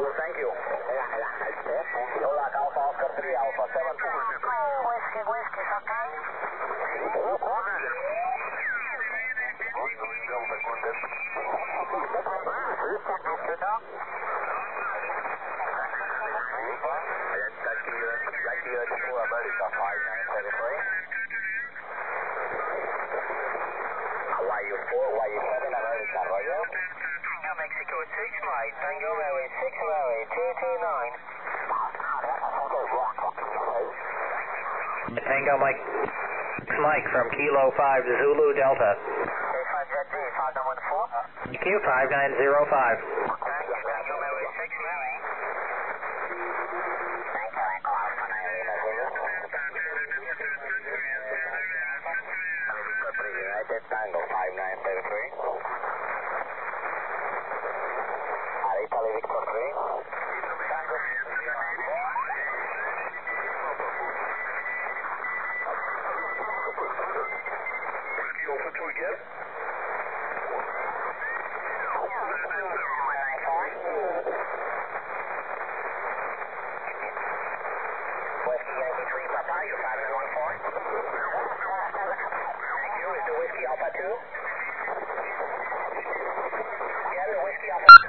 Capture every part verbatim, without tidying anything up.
thank you. Hola, Alpha Oscar three, Alpha seven two. Whiskey, whiskey, okay? Hawaii four, Hawaii seven, America, Roger. Mexico six, Mike. Tango Mary six, Mary two two nine. Tango Mike, Mike from Kilo five Zulu Delta. K five Z D, five nine one four. Q five nine zero five. Thank you, Tango Mary six, Mary. United Tango five nine seven three. Italy Victor three. Tango. Whiskey Alpha two again. Whiskey Yankee three, Papa, you five nine one four. Thank you. Is the Whiskey Alpha two? Again, the Whiskey Alpha two.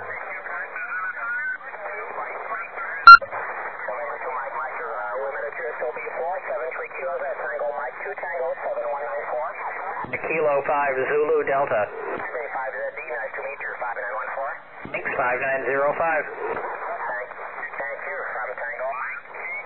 seven three Q Z, Tango Mike two Tango seven one nine four. Kilo five Zulu Delta. five Z D, nice to meet you, five nine one four. X five nine zero five. Thank, thank you, from Tango Mike.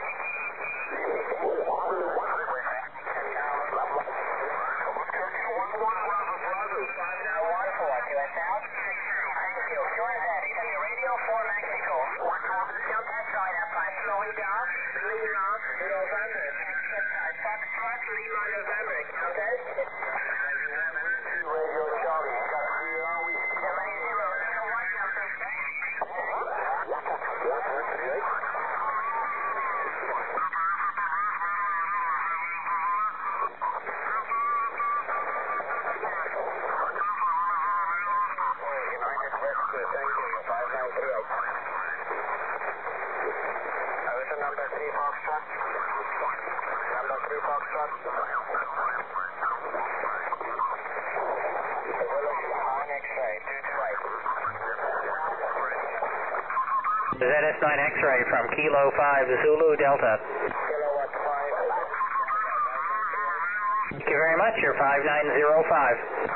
Thank you, Q Z, Italy Radio four Mexico. That's right, up by Florida, Lima, November. Foxtrot, Lima, November, okay? Radio Charlie, got zero, zero, zero, one, United West, thank you, five nine three eight. Ocean number three Foxtrot. Number three Foxtrot. On X-ray, two two eight. Z S nine X-ray from Kilo five Zulu Delta. Kilowatt five. Thank you very much. You're five nine zero five.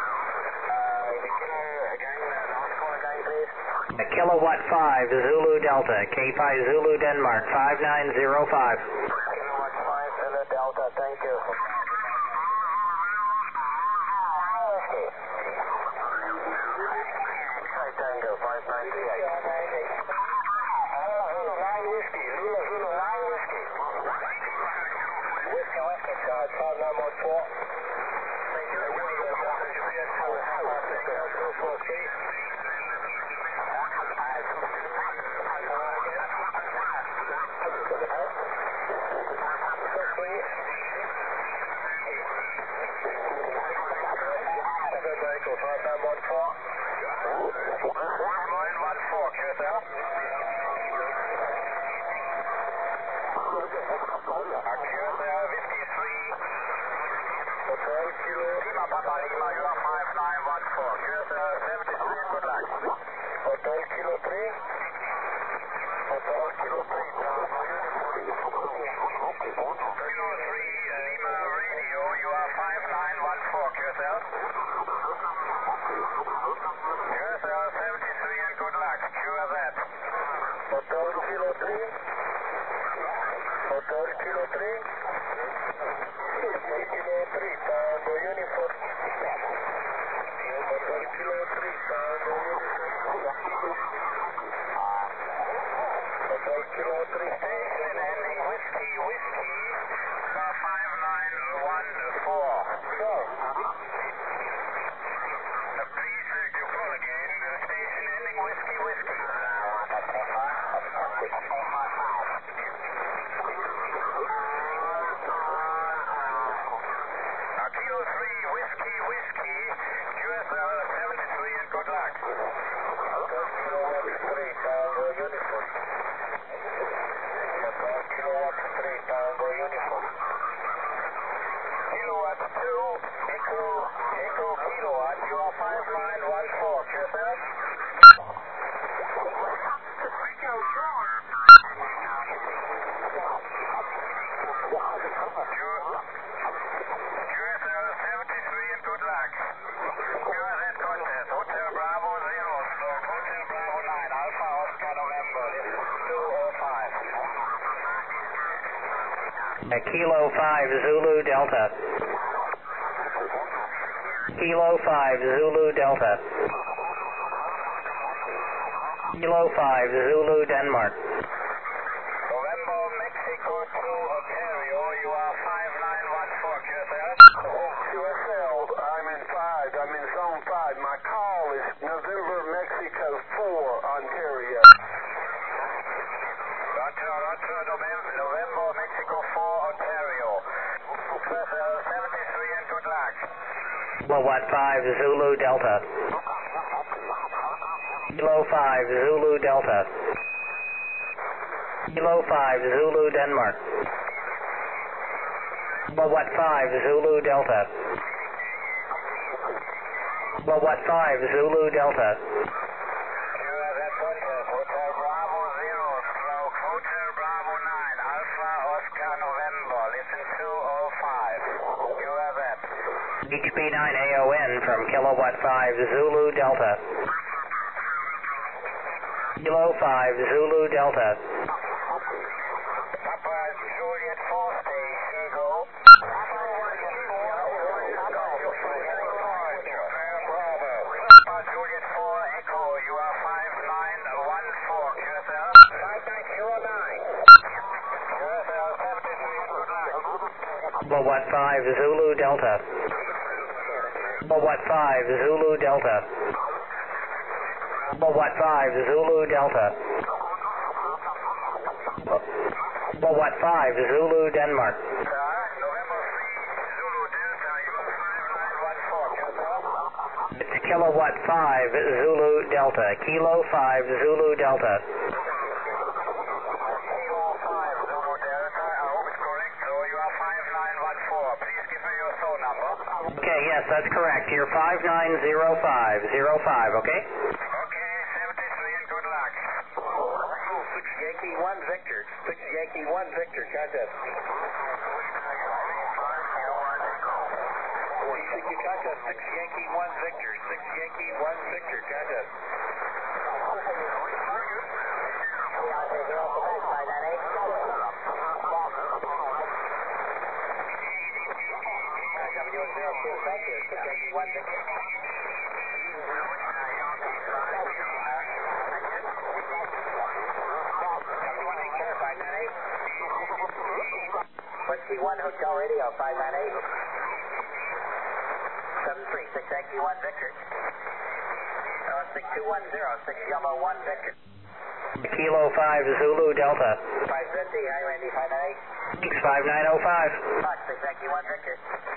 A Kilowatt five Zulu Delta. K five Zulu Denmark five nine zero five. Kilowatt five Zulu Delta, thank you. Tango five nine three eight. Zulu nine whiskey, Zulu Zulu nine whiskey. Whiskey whiskey, charge five nine one four. Thank you. five nine one four. five nine one four, Q S L. Q S L Whiskey three. Hotel Kilo. Lima Papa Lima, you are five nine one four. Q S L seventy-three, good luck. Hotel Kilo three. Hotel Kilo three. Kilo three, Lima Radio, you are five nine one four, Q S L. Q S L seventy-three and good luck. Q S Z. Hotel Kilo three. Hotel Kilo three. Hotel Kilo three, Tango Uniform. Hotel Kilo three, Tango Uniform. Hotel Kilo three, station ending Whiskey, Whiskey, five nine one four. So, please, uh, you call again, uh, station ending Whiskey, Whiskey. Now, Kilo three, Whiskey, Whiskey, Q S L seventy-three and good luck. Kilo three, Tango Uniform. Uh, Kilo five Zulu Delta. Kilo five Zulu Delta. Kilo five Zulu Denmark. November Mexico two Ontario, you are five nine one four, Q S L. Q S L, I'm in five, I'm in zone five. My call is November Mexico four Ontario. Roger, Roger, November, November Mexico four Ontario. Q S L seventy-three and good luck. Kilowatt five Zulu Delta. Kilo five Zulu Delta. Kilo five Zulu Denmark. Kilowatt five Zulu Delta. Kilowatt five Zulu Delta. You have that contest, Hotel Bravo zero, stroke Hotel Bravo nine, Alpha Oscar November, listen two oh five. You have that. H P nine A O N from Kilowatt five Zulu Delta. Kilo five Zulu Delta. Papa Juliet four station, go. Papa Juliet four Echo, you are five nine one four, Q S L. five nine zero nine. Q S L seventy-three and good luck. Kilowatt five Zulu Delta. Kilowatt five Zulu Delta. Kilowatt five Zulu Delta. Kilowatt five Zulu Denmark. Sir, November three Zulu Delta, you are five nine one four, Q S L. It's Kilowatt five Zulu Delta. Kilo five Zulu Delta. Kilo five Zulu Delta, I hope it's correct, so you are five nine one four. Please give me your phone number. Okay, yes, that's correct. You're five nine zero five zero five, okay? Okay, seventy-three and good luck. six Yankee one Victor. six Yankee one Victor. Contest. You contest six Yankee one Victor. six Yankee one Victor. Contest. Whiskey one Hotel Radio, five nine eight. seven three, six Yankee one Victor. Uh, six two one zero, six Yellow one Victor. Kilo five Zulu Delta. five fifty, hi Randy, five nine eight. Thanks, five nine oh five. Fox, six Yankee one Victor.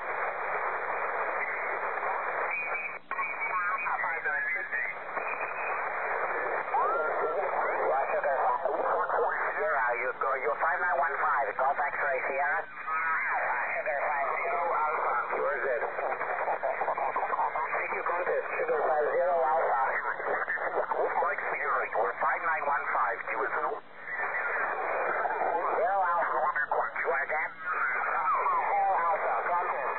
Sierra, you go, you're five nine one five, Golf X-ray Sierra. Sugar five zero Alpha. Where is it? Thank you, contest. Sugar five zero Alpha. Mike Sierra, you are five nine one five, Q S L. Zero Alpha. Where is that? Zero Alpha, contest.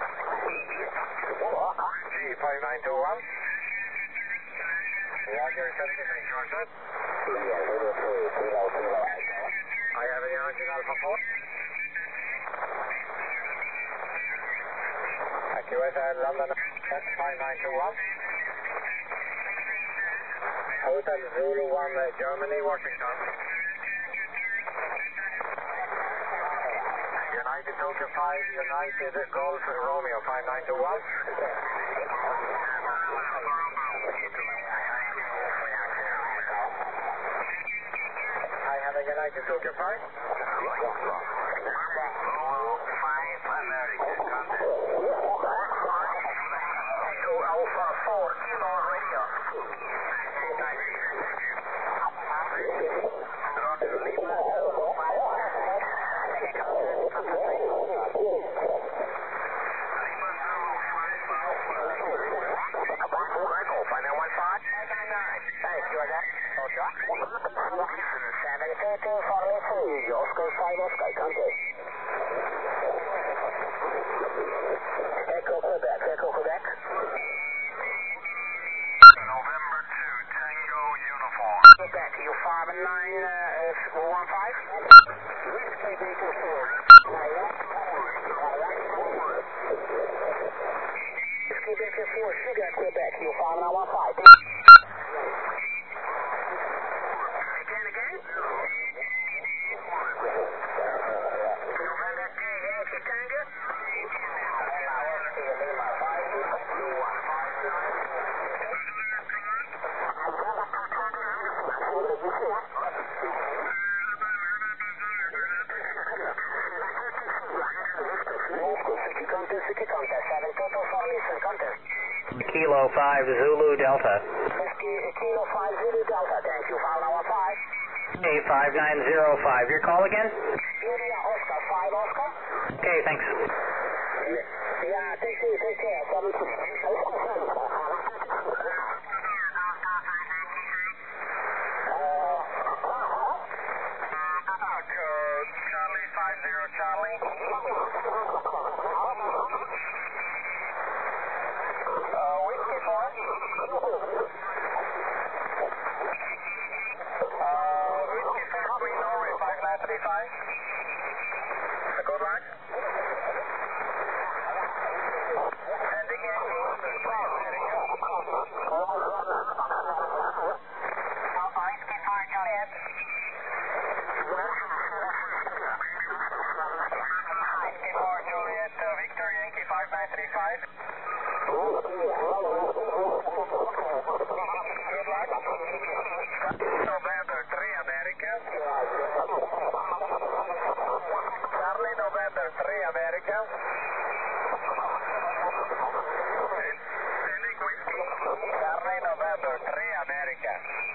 G five nine two one. Roger, seventy-three, Georgia. I have a Yankee Alpha four. Q S L London, five nine two one. Hotel Zulu one, Germany, Washington. United Tokyo five, United Golf Romeo, five nine two one. I have a United Tokyo five. five American, contact. Echo Alpha four, Kilo Radio. seven two two forty-three, Oscar five Oscar, contact. Echo Quebec, Echo Quebec. November two, Tango Uniform. Quebec, you five nine one five? Whiskey Baker four. Kilo five Zulu Delta. Kilo five Zulu Delta, thank you, file number five. Okay, five nine zero five. Your call again? India Oscar, five Oscar. Okay, thanks. Yeah, take care, take care, seven two. Charlie five zero Charlie. Uh, whiskey four. Uh, whiskey four, Queen Norway five nine three five. Good luck. Sending Yankee. Alpha whiskey four Juliet. Whiskey four Juliet, uh, Victor Yankee five nine three five. Good luck. November three America. Charlie November three America. Sending whiskey. Charlie November three America.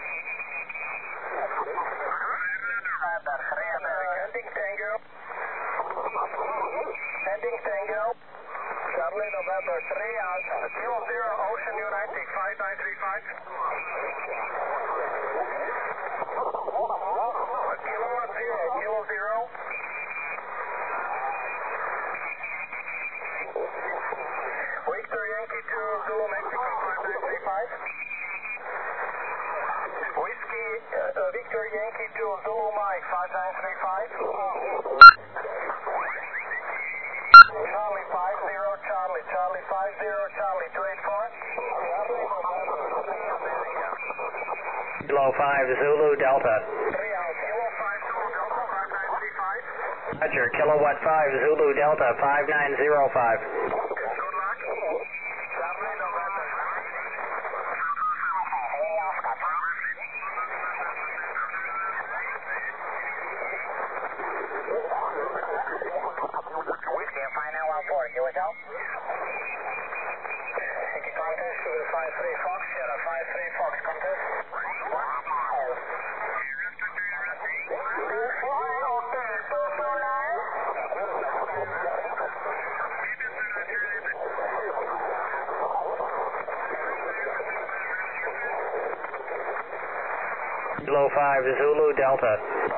November three America. Sending Tango. Sending Tango. Charlie November three Alpha. Kilo zero Ocean United five nine three five. Kilo zero, Kilo zero. Victor Yankee two Zulu Mexico five nine three five. Whiskey uh, uh, Victor Yankee two Zulu Mike five nine three five. Charlie five zero Charlie, Charlie five zero Charlie two eight four. Kilo five Zulu Delta. three out, Kilo five Zulu Delta five nine three five. Roger, Kilowatt five Zulu Delta five nine zero five. Good luck. Charlie November. Whiskey five nine one four, U S L. Yankee contest, Sugar five three Fox, Sierra five three Fox contest. Kilo five Zulu Delta.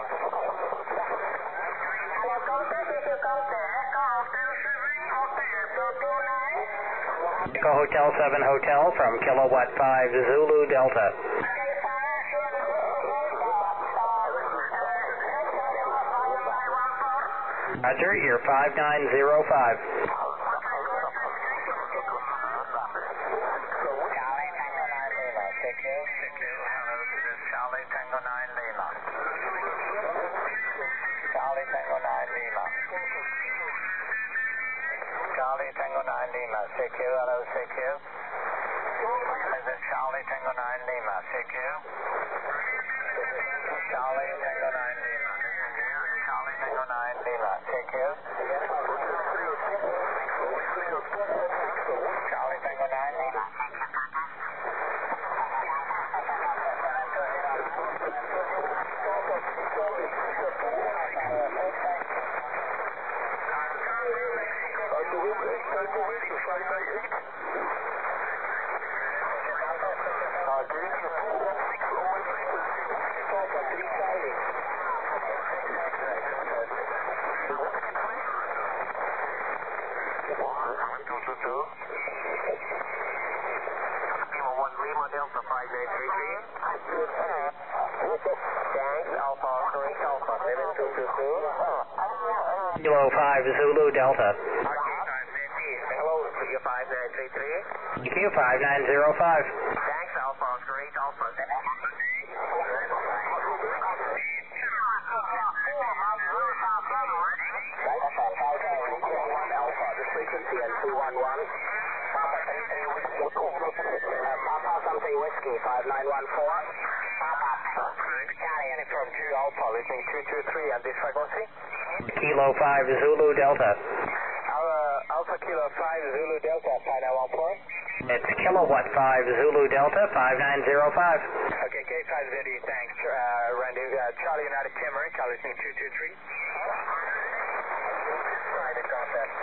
Hello, contest, this is contest. Echo Hotel seven, Hotel two two nine. Echo Hotel seven Hotel from Kilowatt five Zulu Delta. Roger, you're five nine zero five. Charlie Tango nine Lima, six two. six two, hello, this is Charlie Tango nine Lima. Charlie Tango nine Lima. Charlie Tango nine Lima, six two, hello, six two. This is Charlie Tango nine Lima, six two. Charlie Tango nine Lima. Charlie Tango nine Lima, six two. Charlie Tango nine Lima. Kilo five Zulu Delta. Hello, Q five nine three three. Q five nine zero five. Thanks, Alpha Oscar eight Alpha. Alpha, the frequency at two one one. Papa something whiskey five nine one four. Papa, Charlie from Q Alpha, listening two two three on this frequency. Kilo five Zulu Delta. Uh, Alpha Kilo five Zulu Delta, five nine one four. It's Kilowatt five Zulu Delta, five nine zero five. Okay, K five Z E, thanks. Uh, Randy, uh, Charlie United Timber, Charlie listening two two three. Right, it's on that.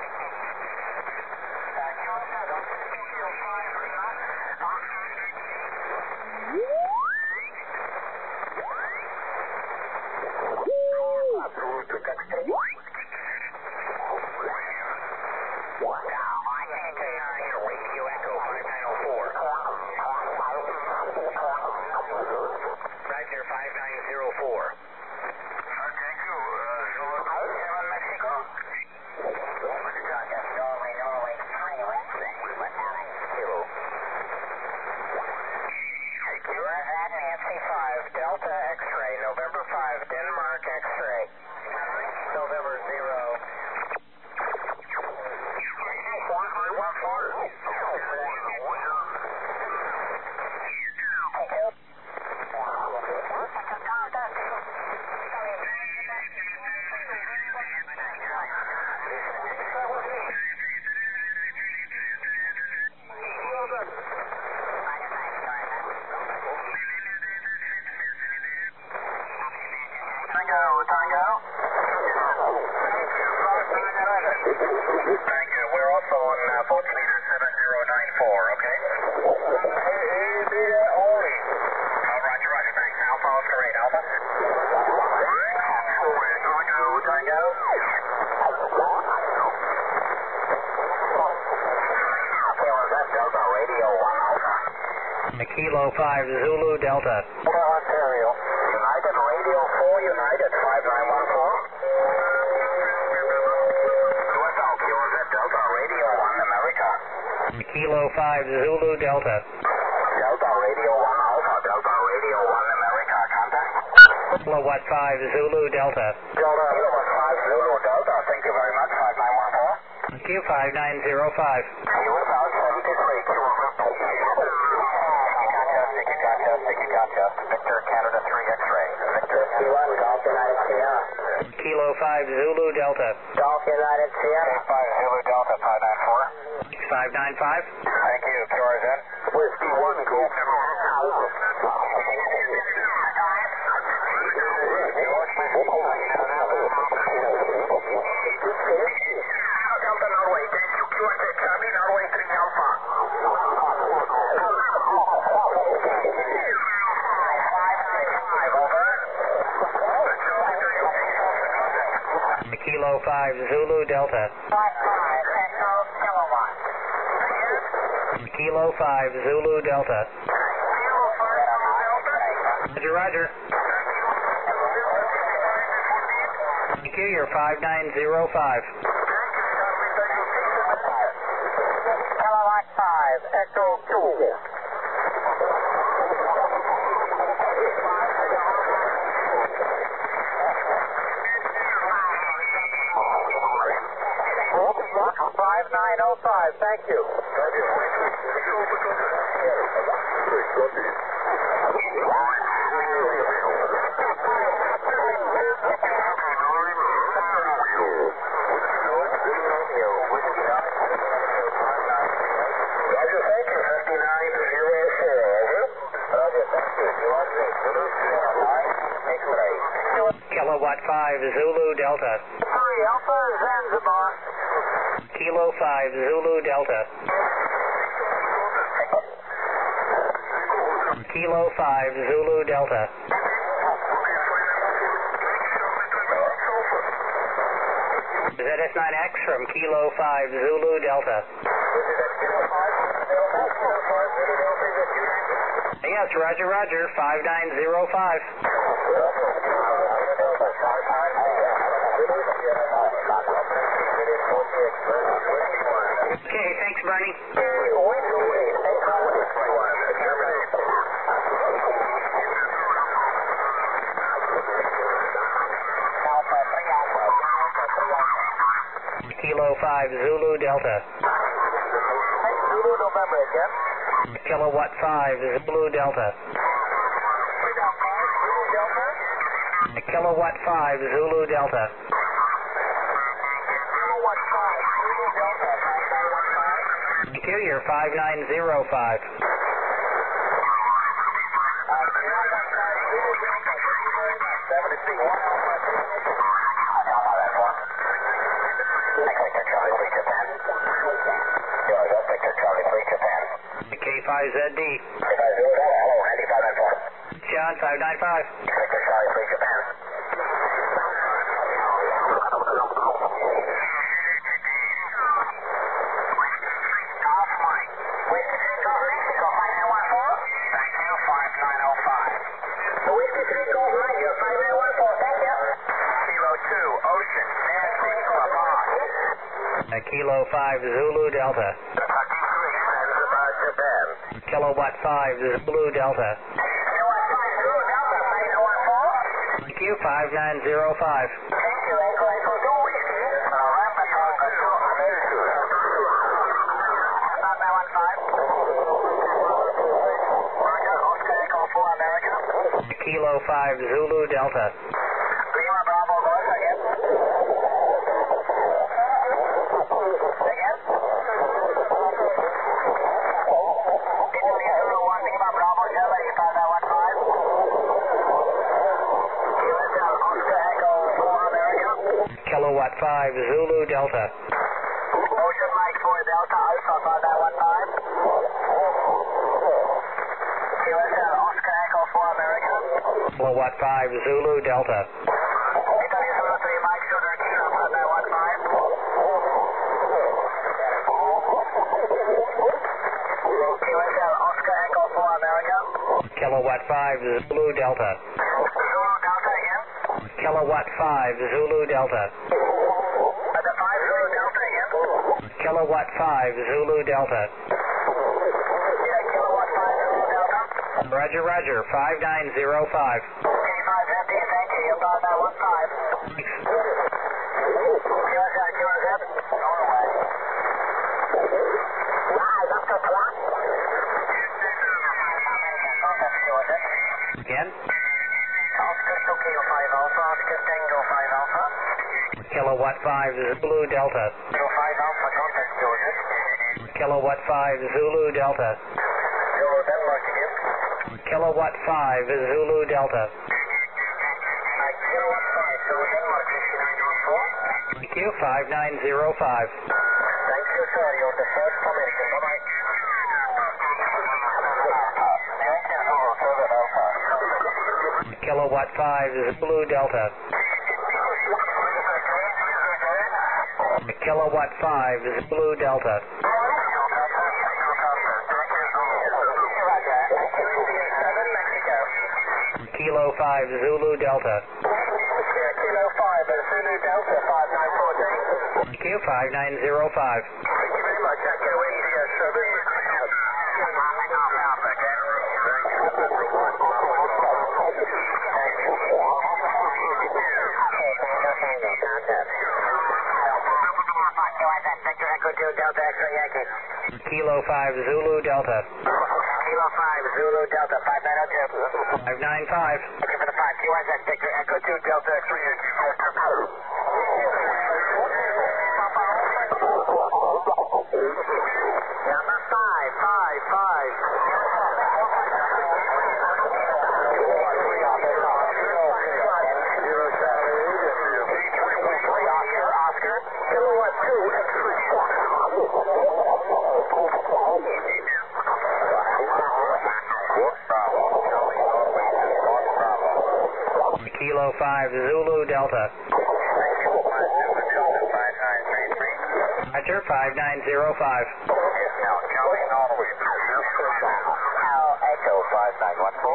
Kilo five Zulu Delta. Ontario. United Radio four United, five nine one four. U S L, Kilo Z Delta Radio one America. Kilo five Zulu Delta. Delta Radio one Alpha, Delta Radio one America, contact. Kilowatt five Zulu Delta. Delta, Kilowatt five Zulu Delta, thank you very much, five nine one four. Q five nine zero five. U S L seventy-three, Kilo Gotcha. Victor, Canada three X-ray. Victor, C one, Golf United Sierra. Kilo five Zulu Delta. Golf United Sierra. five Zulu Delta, five nine four. five nine five. Thank you, Q R Z. Whiskey one, Golf. Delta, Norway, thank you, Q R Z, Charlie, Norway three Alpha. Kilo five Zulu Delta. five five, Echo Kilowatt. Kilo five Zulu Delta. Roger, roger. Thank you, you're five nine zero five. Kilowatt five, Echo two. five nine oh five, thank you. Kilowatt five Zulu Delta. three Alpha Zanzibar. Kilo five Zulu Delta. Kilo five Zulu Delta. Z S nine X from Kilo five Zulu Delta. Yes, roger, roger, five nine zero five. Okay, thanks, Bernie. Kilo five Zulu Delta. Zulu November again. Kilowatt five Zulu Delta. Zulu Delta. Kilowatt five, Zulu Delta. Kilowatt five, Zulu Delta, five nine one five. Thank you, you're five nine zero five. Uh, Kilowatt five, Zulu Delta, thank you very much. seventy-three, one Alpha. Alpha, that's one. Next Victor Charlie, three Japan. Zero, Zero, Victor Charlie, three Japan. K five Z D. K five Zulu Delta, hello, Andy, five nine four. John, five nine five. Victor Charlie, three Japan. Kilo five, Zulu Delta. Kilowatt five, Zulu Delta. Thank you, five nine zero five. Kilo five, Zulu Delta. Kilowatt five, Zulu Delta. Ocean Mike four Delta, Alpha five nine one five. Q S L Oscar Echo four America. Kilowatt five, Zulu Delta. W zero three Mike Sugar Kilo five nine one five. Q S L Oscar Echo four America. Kilowatt five, Zulu Delta. Zulu Delta again. Kilowatt five, Zulu Delta. Uh, the five Zulu Delta again. Kilowatt five, Zulu Delta. Yeah, Kilowatt five Zulu Delta. Roger, roger, five nine zero five. K five fifty, thank you, you're five nine one five. Q S L, Q S L. Norway. Live up to clock. Again? Oscar Tokyo five Alpha, Oscar Tango five Alpha. Kilowatt five, Zulu Delta. Zero five Alpha, contact Georgia. Kilowatt five, Zulu Delta. Zero Denmark again. Kilowatt five, Zulu Delta. Uh, Kilowatt five, Zero Denmark, fifty-nine one four. Thank you, five nine zero five. Thank you, sir. You're the first American. Bye-bye. Kilowatt five, Zulu Delta. Kilowatt five, Zulu Delta. Kilo five, Zulu Delta. Kilo five, Zulu Delta, five nine one four. Thank you, five nine zero five. Thank you very much. Echo India seven. Victor Echo two Delta X-ray Yankee. Kilo five, Zulu Delta. Kilo five Zulu Delta five nine zero two. five nine five. Looking for the five Q S X Victor Echo two Delta X-ray Yankee. Number five, five, five. Oscar, Kilowatt two, X-ray. Kilo five, Zulu Delta. Roger, five nine zero five. Echo five nine one four.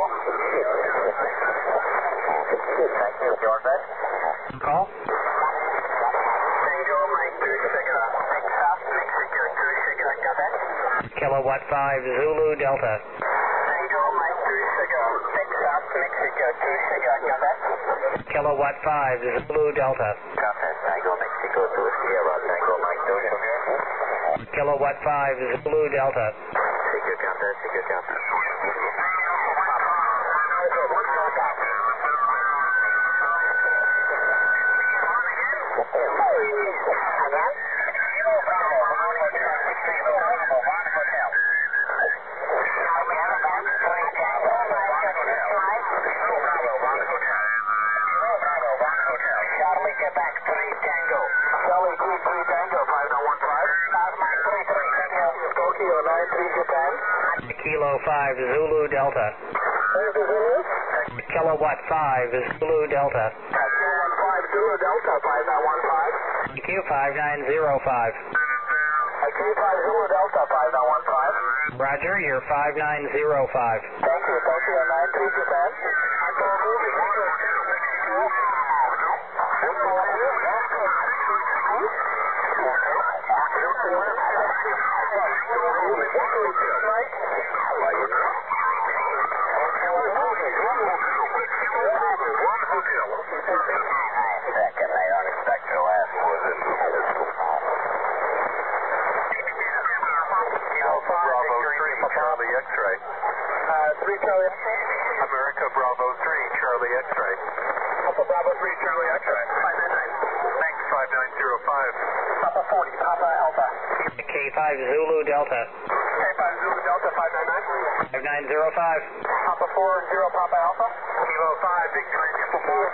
Thank you, Georgia. Call. Tango Mike two Sugar. Texas, Mexico two Sugar. Got that? Kilowatt five, Zulu Delta. Tango Mike two Sugar. Texas, Mexico two Sugar. Got that? Kilowatt five, Zulu Delta. Got that. Tango Mexico two Sierra. Tango Mike two Sugar. Kilowatt five, Zulu Delta. Secure contact, secure contact. Again? Kilo Bravo, Von Hotel. Kilo Bravo, Von Hotel. Charlie Alabama, three Tango, Von Hotel. Kilo Bravo, Von Hotel. Kilo Bravo, Von Hotel. Charlie, Quebec, three Tango. Charlie three three Tango, five nine one five. Cosmic, three three Tango. Tokyo nine three Japan. Kilo five Zulu Delta. Where's the Zulu? Kilowatt five Zulu Delta. Kilo one five Zulu Delta, five nine one five. Q five nine zero five. Q five Zulu Delta, five nine one five. Roger, you're five nine zero five. Thank you, Tokyo nine three Japan. Second, I don't expect your last was it. Alpha Bravo three, Charlie X-ray. Uh, three Charlie X-ray. America Bravo three, Charlie X-ray. Alpha Bravo three, Charlie X-ray. five nine nine. Thanks, five nine zero five. Papa forty, Papa Alpha. K five Zulu Delta. K five Zulu Delta, five nine nine. five nine zero five. Papa four zero, Papa Alpha. Kilo five, Victory Triple Four.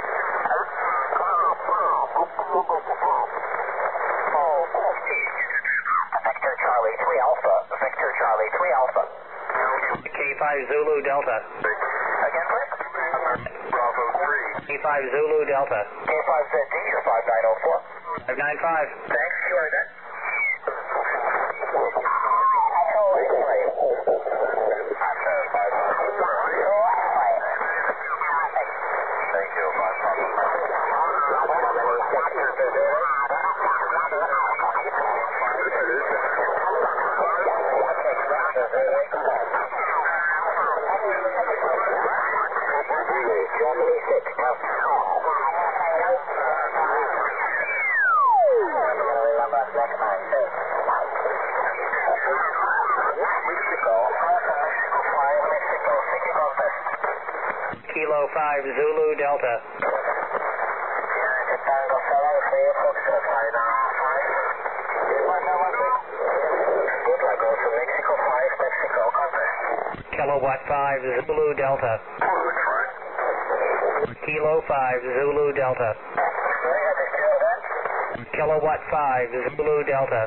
Victor Charlie, three Alpha. Victor Charlie, three Alpha. K five Zulu Delta. Again, please. Bravo three. K five Zulu Delta. K five Z D, you're five nine oh four. five nine five. Thanks, you are that. Thank you, five Papa. Germany six. Kilo five Zulu Delta. Kilowatt five Zulu Delta. Kilo five Zulu Delta. Kilowatt five Zulu Delta.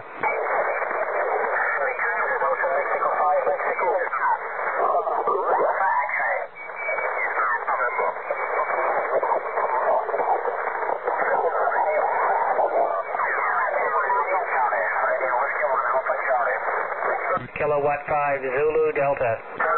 Kilowatt five Zulu Delta.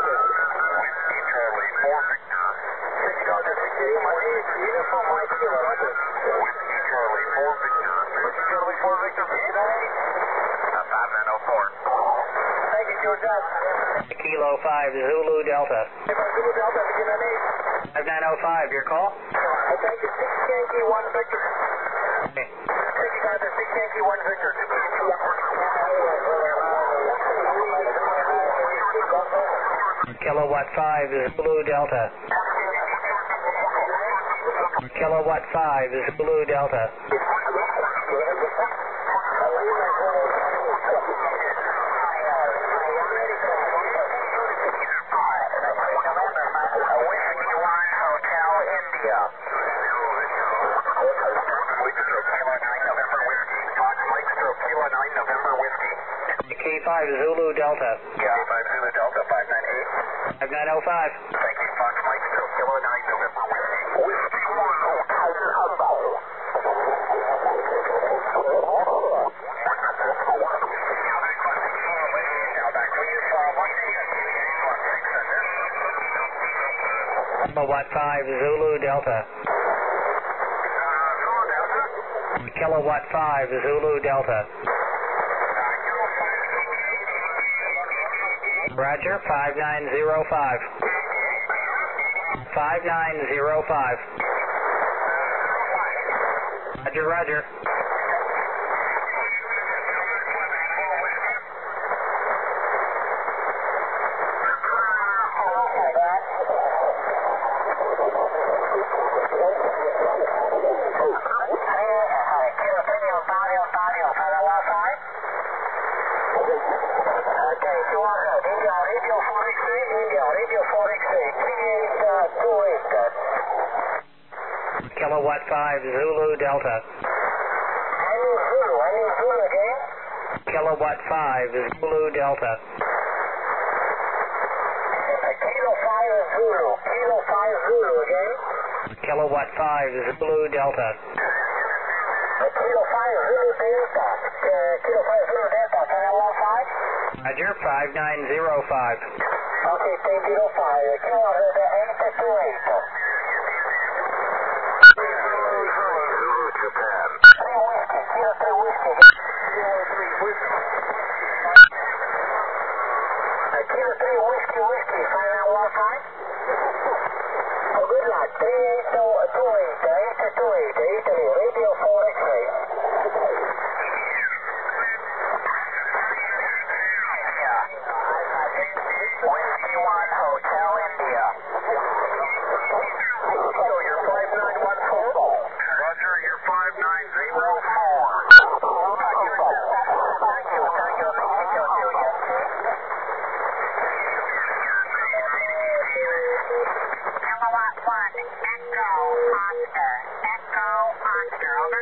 Kilo five Zulu Delta. Zulu Delta, begin on eight. five nine oh five, your call? Thank you, six Yankee one Victor. Okay. six Panther, six Yankee one Victor. Kilowatt five Zulu Delta. Kilowatt five Zulu Delta. K five Zulu Delta. K five Zulu Delta, five nine eight. five nine oh five. Thank you, Fox Mike, Zero Kilo nine November Whiskey. Whiskey one, Hotel Humbo. Now back to you for one Kilowatt five Zulu Delta. Zulu Delta. Kilowatt five Zulu Delta. Roger, five nine zero five. five nine zero five. Roger, roger. Kilo, Kilo, Barrio, Barrio, Kilowatt five, Zulu Delta. I need Zulu, I need Zulu again. Kilowatt five, Zulu Delta. Kilo five Zulu, Kilo five Zulu again. Kilowatt five, Zulu Delta. Kilo five Zulu Delta, uh, Kilo five Zulu Delta, can I one five? Roger, five nine zero five. Okay, take Kilo five, Kilo uh, eight two eight. Japan. Three whiskey, Kilo three whiskey. Kilo three whiskey. Uh, Kilo three whiskey whiskey, five nine one five. Oh, good luck. three eight two eight, eight two eight, Italy, radio four X-ray. Whiskey one, Hotel India. So you're five nine one four? Roger, you're five nine zero four. Kilowatt one, Echo Oscar, Echo Oscar, over.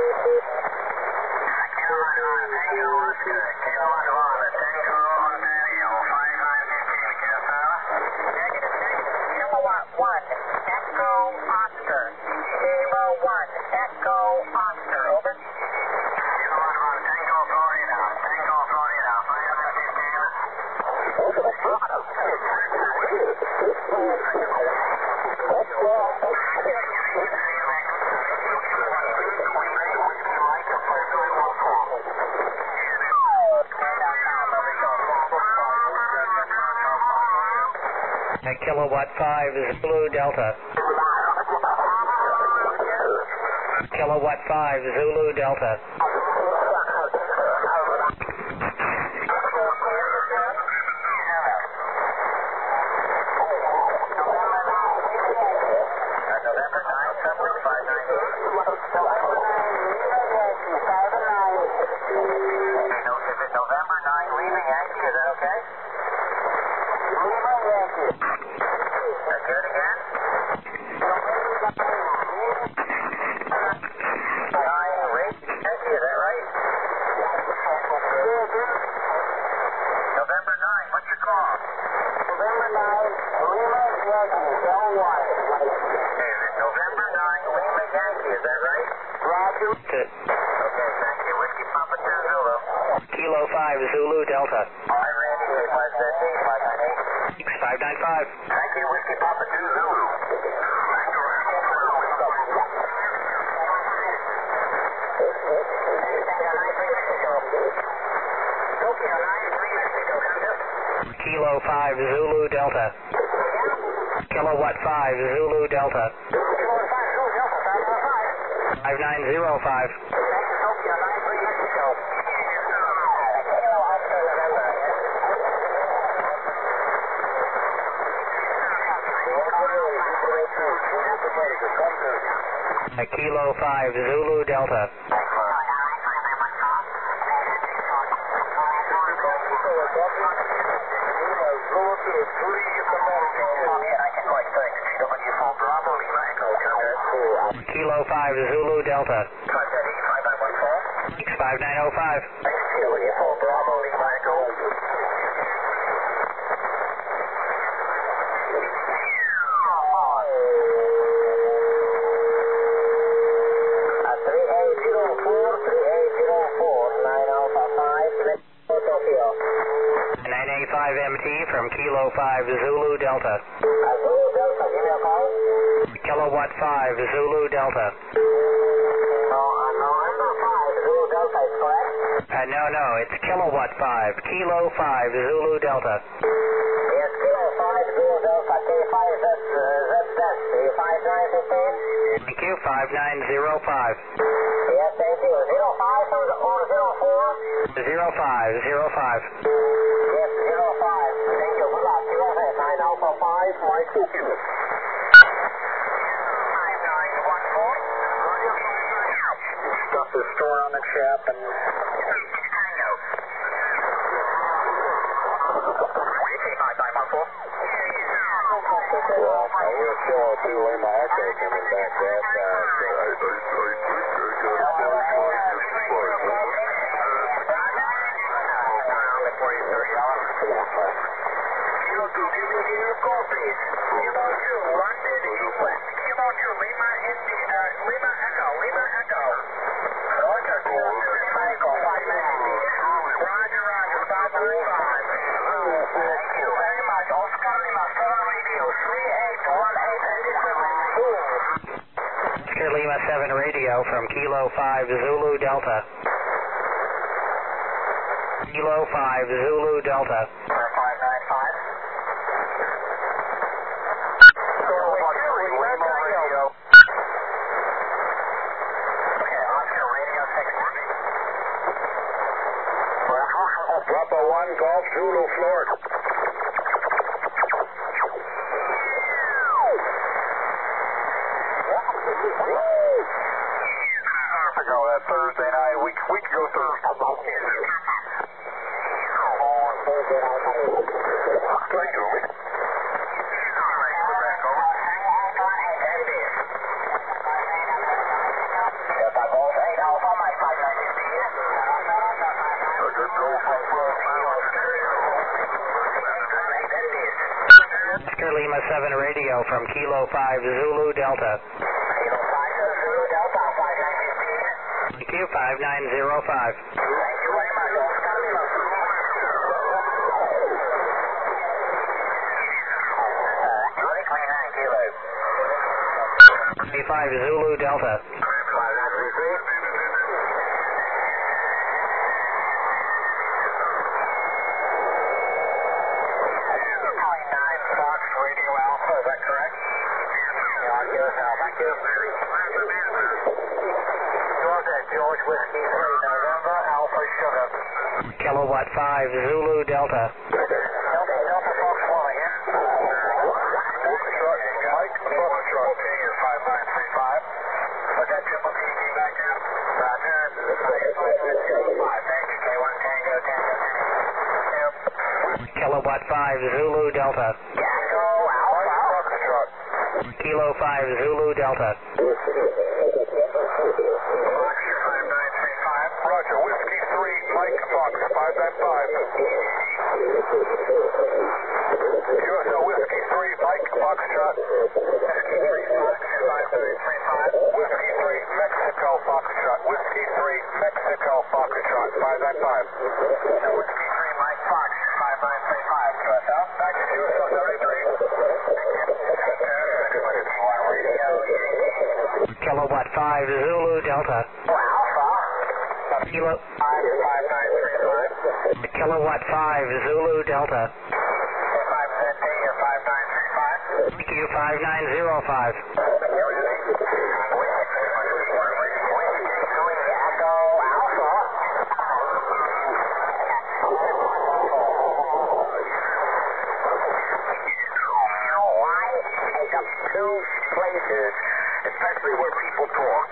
Kilowatt one, Tango Oscar. Kilowatt one, Tango Ontario, five nine fifteen, Kilowatt. Negative, negative. Kilowatt one, Echo Oscar, Kilo one, Echo Oscar, over. Kilowatt one, Tango Florida, Tango Florida, five nine fifteen. Kilowatt five, Zulu Delta. Kilowatt five, Zulu Delta. November nine, seven five nine. Is it November nine, Lima Yankee? Is that okay? Lima Yankee. That's good again? Nine, Ray Yankee, is that right? November nine, what's your call? November nine, Lima Yankee, Del one. Is it November nine, Lima Yankee, is that right? Roger. Good. Okay, thank you. Whiskey Papa two Zulu. Kilo five, Zulu Delta. Hi, Randy, say five seven eight, five nine eight. five nine five. Thank you, Whiskey Papa two Zulu. Tokyo nine three Mexico, Kilo five, Zulu Delta. Kilowatt five, Zulu Delta. Kilowatt five, Zulu Delta, five one five. five nine zero five. Tokyo nine three Mexico. Kilo Oscar November. Kilo five, Zulu Delta. Kilo five, Zulu Delta. five nine zero five. nine eight five M T from Kilo five, Zulu Delta. Zulu Delta, give me a call. Kilowatt five, Zulu Delta. No, on November five, Zulu Delta is correct? Uh, no, no, it's Kilowatt five, Kilo five, Zulu Delta. Yes, Kilo five, Zulu Delta, K five, that's, uh, that's, that's, five nine fifteen? Thank you, five nine zero five. Yes, thank you. zero five or, or zero four? zero five zero five. Yes, zero five. Thank you. Good luck. Kilo nine Alpha five, Mike Cookie. five nine one four. Stuff is stored on the chip and... Tango. five nine one four. Well, I will show two Lima Echo coming back up. Uh, so I, I, I think I got a Kilo two, give me your call, please. Kilo two, London East West. Kilo two, Lima Indy, uh, Lima Echo, Lima Echo. Roger, Kilo two, Lima Echo, five ninety. Roger, Roger, five nine five. Thank you very much. Oscar Lima, seven radio, three eight one eight eight seven. Oscar Lima seven radio from Kilo five Zulu Delta. Kilo five Zulu Delta. five nine five. Papa one Golf Zulu Florida. Ago, that Thursday night, week, week ago Thursday. Thank you. Oscar Lima seven radio from Kilo five Zulu Delta. Kilo five Zulu Delta, five nine fifteen. Thank you, five nine zero five. Thank you very much, Oscar Lima. twenty-nine Kilo. five Zulu Delta. five nine three three. twenty-nine Fox Radio Alpha, is that correct? Yeah, yes, Al, thank you. Georgia, George Whiskey three, November, Alpha Sugar. Kilowatt five Zulu Delta. Delta, Delta Fox one again. Mike, Fox truck. is five nine three five. What's that triple T T back down? Roger. five, thank you, K one Tango, Tango, Tango. Kilowatt five Zulu Delta. Tango, Alpha. Fox truck. Kilo five Zulu Delta. Fox five nine three five. Roger, Whiskey three, Mike Fox five nine five. U S L Whiskey three, Mike Foxtrot. Whiskey three, Fox five nine three five. Whiskey three, Mexico Foxtrot. Whiskey three, Mexico Foxtrot five nine five. Whiskey three, Mike Fox five nine three five. U S L. Back to U S L seventy-three. Kilowatt five Zulu Delta. Alpha. Kilo. five five nine three five. Kilowatt five Zulu Delta. five Z T or five nine three five. Thank you, five nine zero five. Echo Alpha. You know why? Take up two places, especially where people talk.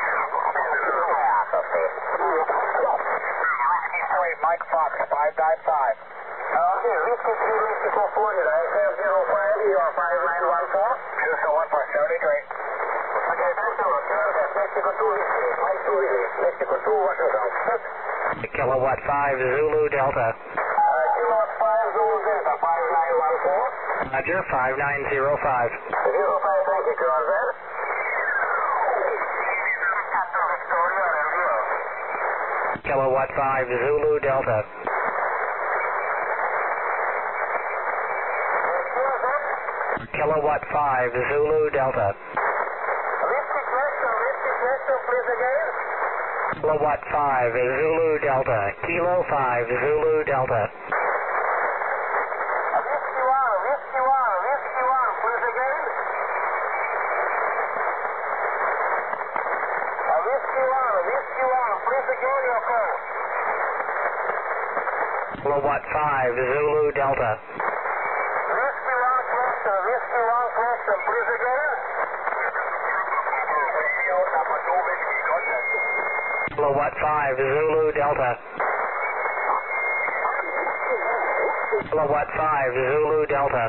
Mike Fox, five nine five. Uh, here, Whiskey three, Mexico, Florida, S F zero five, E R five nine one four. two oh one for seventy-three. Okay, thank you. Mexico two, Whiskey, Mike two, Mexico two, Washington. Kilowatt five Zulu Delta. Uh, Kilowatt five, Zulu Delta, five nine one four. Roger, five nine zero five. zero five, thank you, Charles. Kilowatt five Zulu Delta. Kilowatt five Zulu Delta. Whiskey question, whiskey question, please again. Kilowatt five Zulu Delta. Kilo five Zulu Delta. Whiskey one, whiskey one, whiskey one, please again. Whiskey one, whiskey one, please again your call. Kilowatt five Zulu Delta. Whiskey one question, whiskey one question, please again. Kilowatt five Zulu Delta. Kilowatt five, Zulu Delta.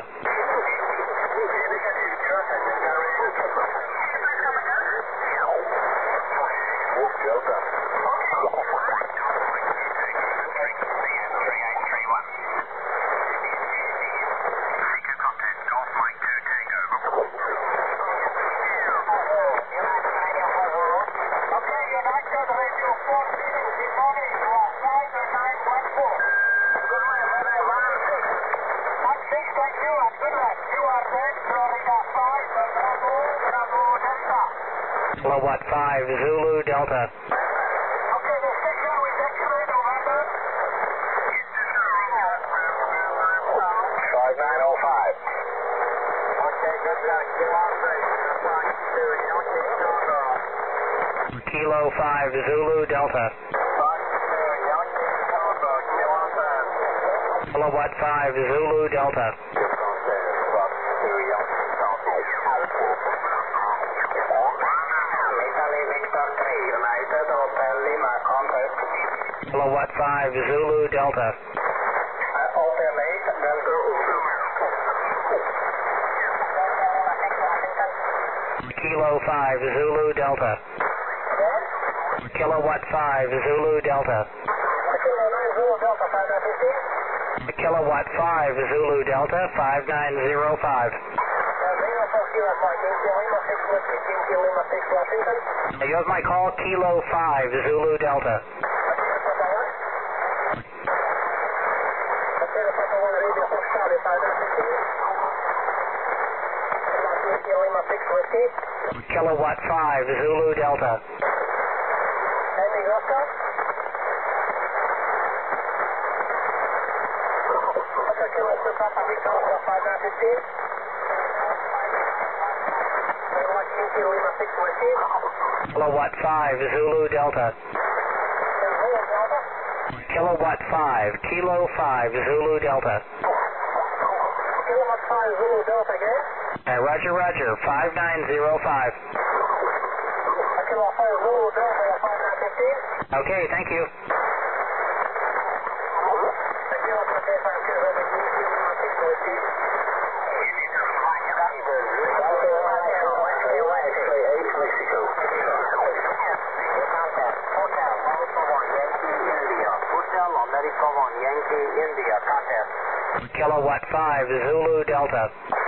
Kilowatt five, Zulu Delta. Okay, the signal is X-ray November. five nine oh five. Okay, good luck. You are ready. Kilo five, Zulu Delta. Kilowatt five, Zulu Delta. Kilowatt five, Zulu Delta. Hotel eight, Delta Kilo five, Zulu Delta. Kilowatt five, Zulu Delta. Kilowatt five, Zulu Delta, five nine zero five. You have my call, Kilo five, Zulu Delta. Kilowatt five, Zulu Delta. Kilowatt five, Zulu Delta. Kilowatt five, Kilo five, Zulu Delta. Kilowatt five, Zulu Delta again. Uh, roger, roger, five nine zero five. Kilowatt five, Zulu Delta, five nine fifteen. Okay, thank you. Yankee India, contest. Kilowatt five, Zulu Delta.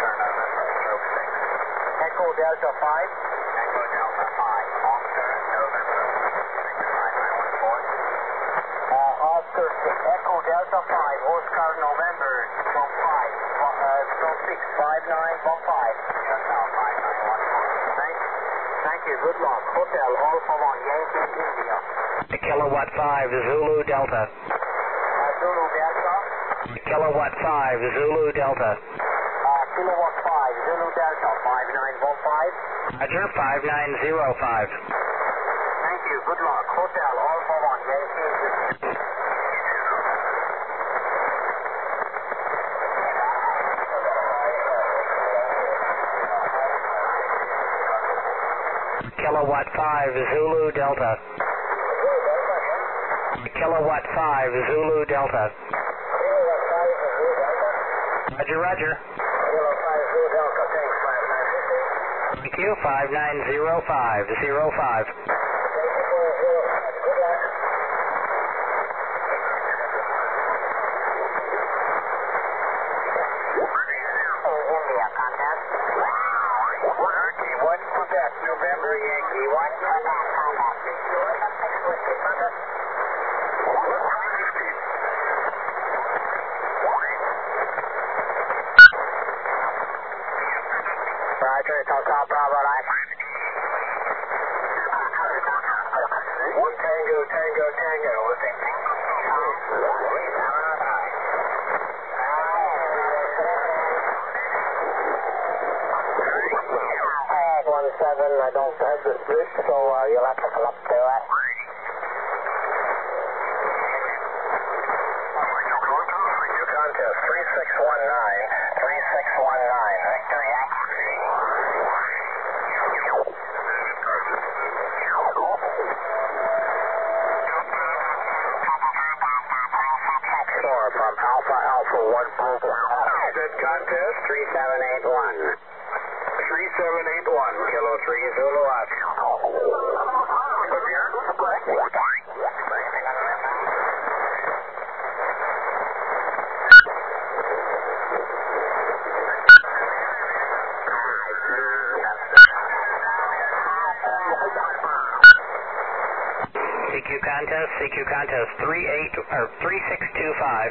Echo Delta five. Echo Delta five. Oscar November six five nine one four. Uh, Oscar Echo Delta five. Oscar November from five. Uh, from six five nine one five. Delta five nine one four. Thank, thank you. Good luck. Hotel Alpha One Yankee India. Kilowatt five, Zulu Delta. Zulu Delta. Kilowatt five, Zulu Delta. Uh, Kilowatt five, Zulu Delta, five nine one five. Roger, five nine zero five. Thank you, good luck. Hotel Alpha One, Yankee. Kilowatt five, Zulu Delta. Kilowatt five, Zulu Delta. Roger, roger. Thank you, five nine zero five, zero five. India, contact. one Quebec, November, Yankee, one. Roger, it's Hotel Bravo Live. One Tango, Tango, Tango, listen. one seven, I don't have the split, so uh, you'll have to come up to it. Your contest, three six one nine, three six one nine, Victor Yankee. Sure, from Alpha Alpha one Go-ahead contest. three seven eight one. three seven eight one, Kilo three, Zulu Oscar. C Q contest, C Q contest three eight or three six two five.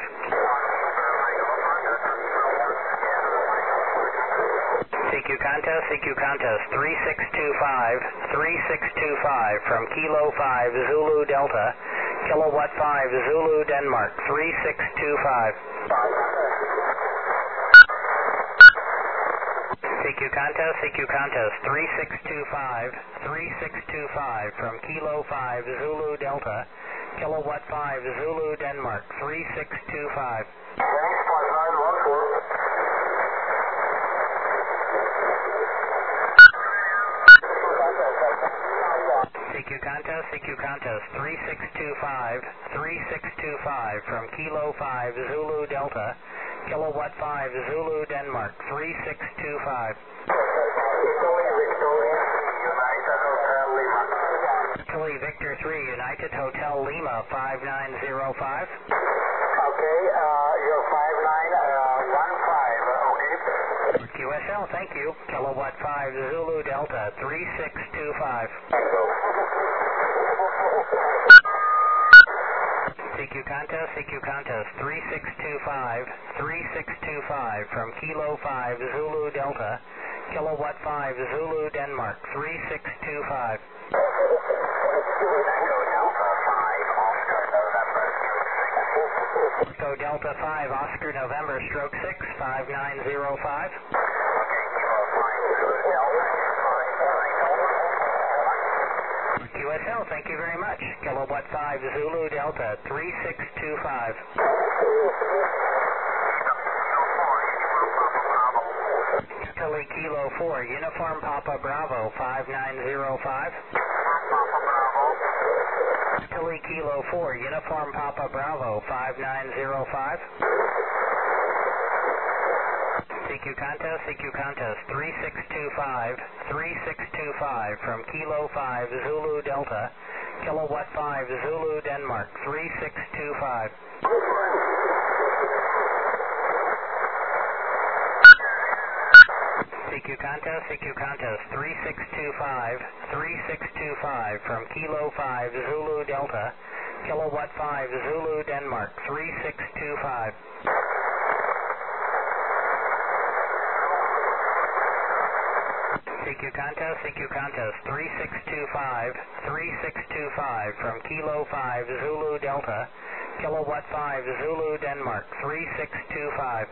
C Q contest, C Q contest three six two five, three six two five from Kilo five Zulu Delta, Kilowatt five Zulu Denmark three six two five. C Q contest, C Q contest three six two five, three six two five from Kilo five Zulu Delta, Kilowatt five Zulu Denmark three six two five. C Q contest, C Q contest three six two five, three six two five from Kilo five Zulu Delta, Kilowatt five Zulu Denmark three six two five. Italy Victor three, United Hotel Lima five nine zero five. Okay, uh, you're five nine one five, okay? Q S L, thank you. Kilowatt five Zulu Delta three six two five. C Q contest, C Q contest three six two five, three six two five from Kilo five Zulu Delta, Kilowatt five Zulu Denmark three six two five. Go Delta five Oscar November stroke six five nine zero five. Q S L, thank you very much. Kilowatt five Zulu Delta three six two five. Italy Kilo four, Uniform Papa Bravo five nine zero five. Italy Kilo four, Uniform Papa Bravo five nine zero five. C Q contest, C Q contest three six two five, three six two five from Kilo five Zulu Delta, Kilowatt five Zulu Denmark three six two five. C Q contest, C Q contest three six two five, three six two five from Kilo five Zulu Delta, Kilowatt five Zulu Denmark three six two five. C Q contest, C Q contest three six two five, three six two five from Kilo five Zulu Delta, Kilowatt five Zulu Denmark three six two five.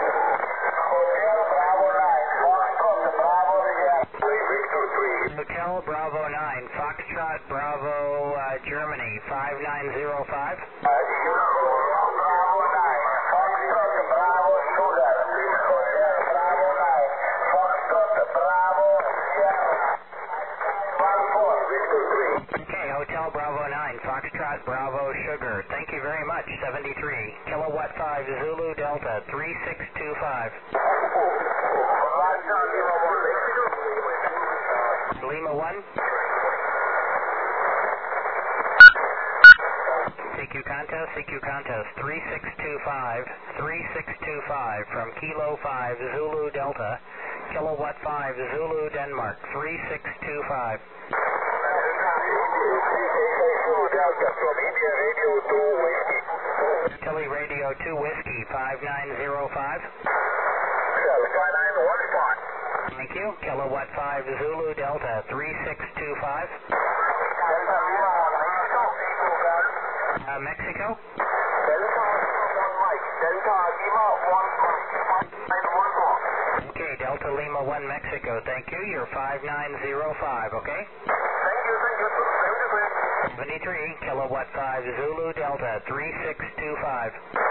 Hotel Bravo nine, Foxtrot Bravo, uh, Germany five nine zero five. Okay, Hotel Bravo nine, Foxtrot Bravo Sugar. Thank you very much. seventy-three. Kilowatt five Zulu Delta three six two five. Lima one. C Q contest, C Q contest three six two five, three six two five from Kilo five Zulu Delta, Kilowatt five Zulu Denmark three six two five. Italy Radio two Whiskey five nine zero five. Thank you. Kilowatt five Zulu Delta three six two five. Uh, Mexico? Okay, Delta Lima one Mexico. Thank you. You're five nine zero five, okay? Thank you, thank you. seventy-three, Kilowatt five Zulu Delta three six two five.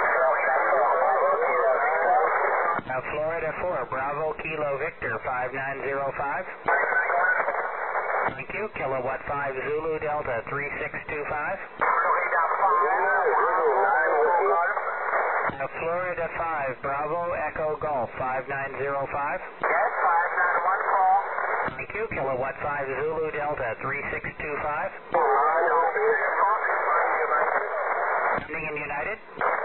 Uh, Florida four, Bravo Kilo Victor five nine zero five. Thank you. Kilowatt five Zulu Delta three six two five. Uh, Florida five, Bravo, Echo, Golf, five nine zero five. Yes, five nine one four. Thank you. Kilowatt five, Zulu Delta, three six two five. Landing in United.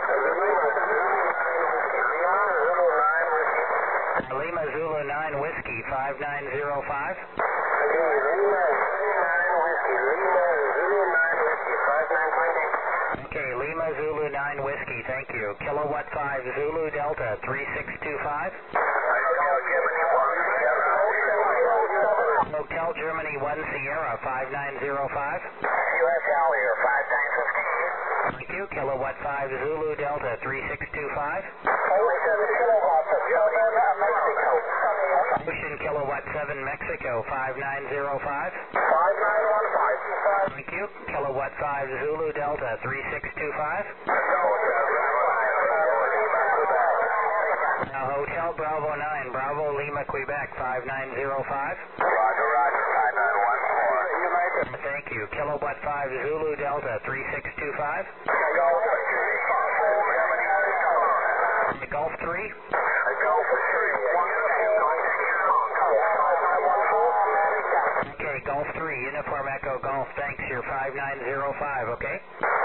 Lima Zulu nine Whiskey, five nine zero five. Okay, Lima Zulu nine Whiskey, thank you. Kilowatt five, Zulu Delta, three six two five. Hotel Germany one Sierra, five nine zero five. U S L here, five nine fifteen. Thank you. Kilowatt five, Zulu Delta, three six two five. Ocean kilowatts of Mexico. Ocean Kilowatt seven Mexico, five nine zero five. five nine one five. Thank you. Kilowatt five, Zulu Delta, three six two five. Now Hotel Bravo nine, Bravo Lima, Quebec, five nine zero five. Roger, roger, five nine one four. Thank you. Kilowatt five, Zulu Delta, three six two five. The Gulf three. Golf three. Okay, Gulf three, Uniform Echo Golf, thanks. You're five nine zero five, okay?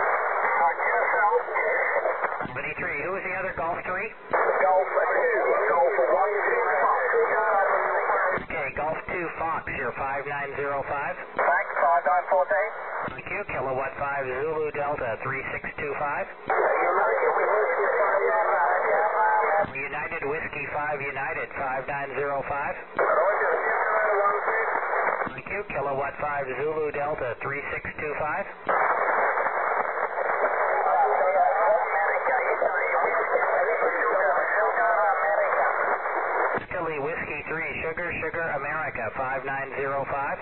twenty-three, who was the other Gulf three? Golf two. Golf one. Okay, Gulf two, Fox, you're five nine zero five. Thanks, five nine four eight. Thank you. Kilowatt five, Zulu Delta, three six two five. United Whiskey five, United, five nine zero five. Thank you. Kilowatt five, Zulu Delta, three six two five. Italy Whiskey three, Sugar, Sugar, America, five nine zero five.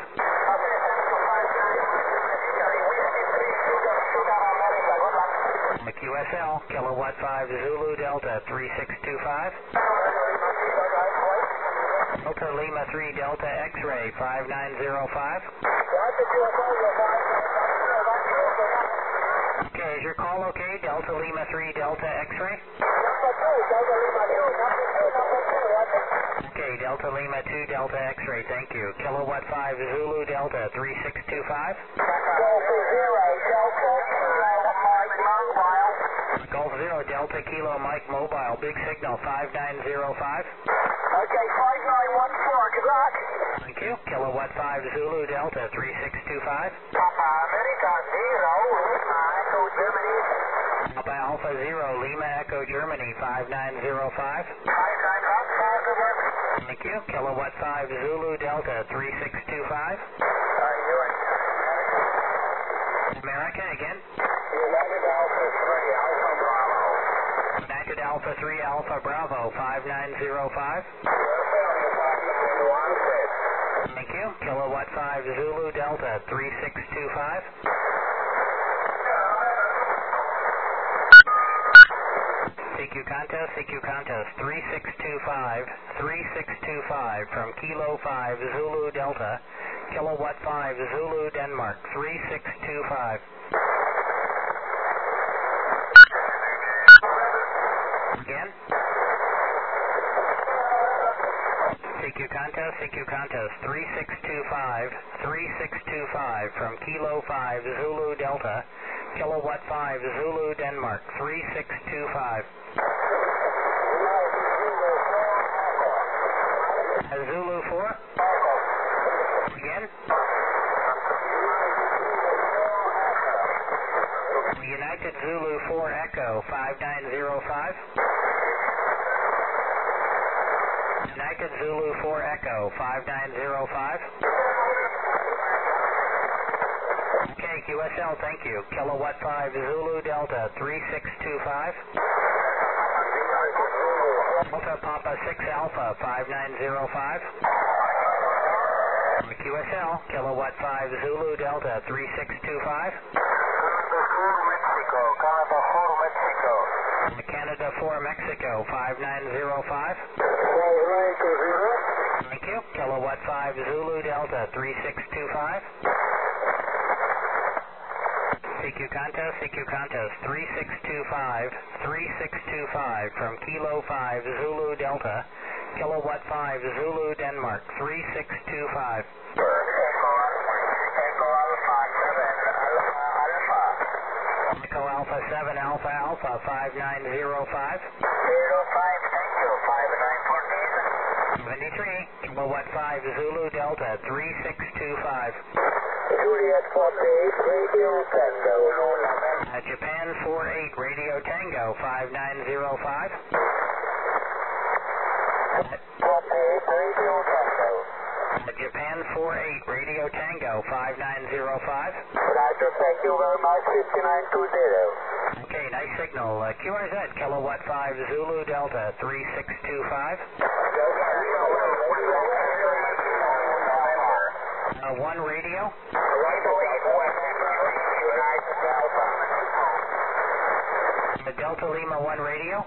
Q S L, Kilowatt five, Zulu Delta, three six two five. Delta Lima three, Delta X-Ray, five nine zero five. Okay, is your call okay? Delta Lima three, Delta X-Ray? Okay, Delta Lima two, Delta X-Ray, thank you. Kilowatt five, Zulu Delta, three six two five. Golf zero, Delta Kilo Mike Mobile, big signal, five nine zero five. Okay, five nine one four, good luck. Thank you. Kilowatt five, Zulu Delta, three six two five. Papa America zero, Lima Echo Germany. Papa Alpha zero, Lima Echo Germany, five nine zero five. five nine one four, good work. Thank you. Kilowatt five, Zulu Delta, three six two five. How are you doing? America again. United Alpha three, Alpha Bravo. United Alpha three, Alpha Bravo, five nine zero five. Thank you. Kilowatt five, Zulu Delta, three six two five. C Q contest, C Q contest, three six two five, three six two five from Kilo five, Zulu Delta, Kilowatt five, Zulu Denmark, three six two five. Again. C Q contest, C Q contest, three six two five, three six two five from Kilo five, Zulu Delta, Kilowatt five, Zulu Denmark, three six two five. Zulu four. Again. United Zulu four Echo, five nine zero five. United Zulu four Echo, five nine zero five. Okay, Q S L, thank you. Kilowatt five, Zulu Delta, three six two five. Delta Papa six Alpha, five nine zero five. Q S L, Kilowatt five, Zulu Delta, three six two five. Mexico, Canada four Mexico. Canada four Mexico, five nine zero five. Thank you. Kilowatt five, Zulu Delta, three six two five. C C Q contest, C Q contest, three six two five, three six two five from Kilo five, Zulu Delta, Kilowatt five, Zulu Denmark, three six two five. Echo Alpha seven, Alpha Alpha. Echo Alpha seven, Alpha Alpha, five nine zero five. Zero five, thank you, five nine fourteen. seventy-three, Kilowatt five, Zulu Delta, three six two five. Juliet forty-eight, Radio Tango, November. Uh, Japan four eight, Radio Tango, five nine zero five. forty-eight, Radio Tango. Uh, Japan four eight, Radio Tango, five nine zero five. Roger, thank you very much, fifty-nine two zero. Okay, nice signal. Uh, Q R Z, Kilowatt five, Zulu Delta, three six two five. Uh, one radio. Uh, Delta Lima one radio.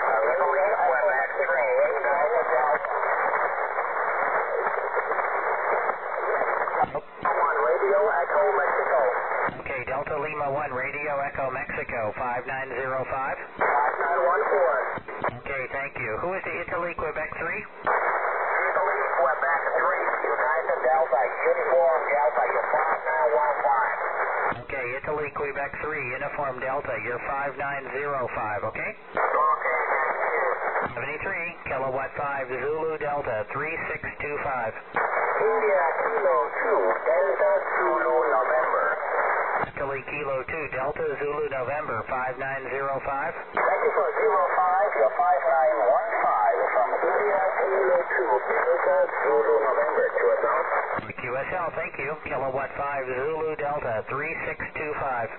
Radio, Echo Mexico. Okay, Delta Lima one radio, Echo Mexico, five nine zero five. five nine one four. Okay, thank you. Who is the Italy, Quebec three? Italy, Quebec three, United Delta, Uniform Delta, you're five nine one five. Okay, Italy, Quebec three, Uniform Delta, you're five nine zero five, okay? Okay, thank you. seventy-three, Kilowatt five, Zulu Delta, three six two five. India Kilo two, Delta Zulu November. Italy, Kilo two, Delta Zulu November, five nine zero five. Thank you for zero five, you're five nine one five from India Kilo two, Delta Zulu November, Q S L. Q S L, thank you. Kilowatt five, Zulu Delta, three six two five.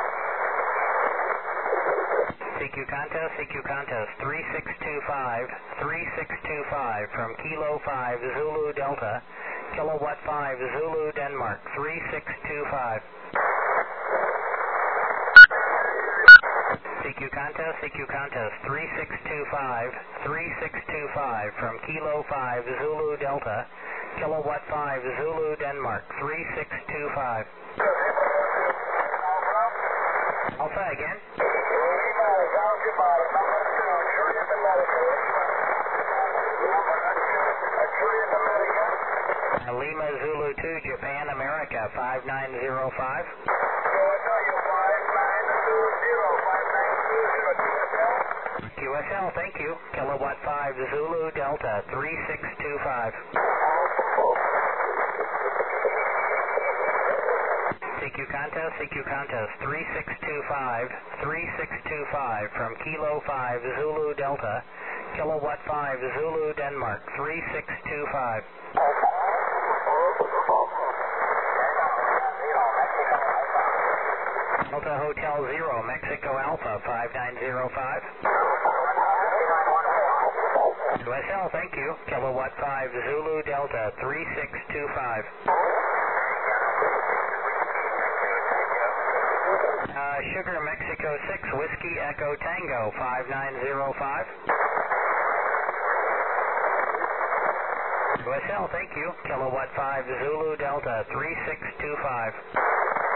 C Q contest, C Q contest, three six two five, three six two five from Kilo five, Zulu Delta, Kilowatt five, Zulu Denmark, three six two five. C Q contest, C Q contest, three six two five, three six two five from Kilo five, Zulu Delta, Kilowatt five, Zulu Denmark, three six two five. Alpha again. Lima Zulu two, Japan, America, five nine zero five. Q S L, thank you. Kilowatt five, Zulu Delta, three six two five. C Q contest, C Q contest, three six two five, three six two five from Kilo five, Zulu Delta, Kilowatt five, Zulu Denmark, three six two five. Delta Hotel Zero, Mexico Alpha, five nine zero five. U S L, thank you. Kilowatt five, Zulu Delta, three six two five. Uh, Sugar Mexico six, Whiskey Echo Tango, five nine zero five. U S L, thank you. Kilowatt five, Zulu Delta, three six two five.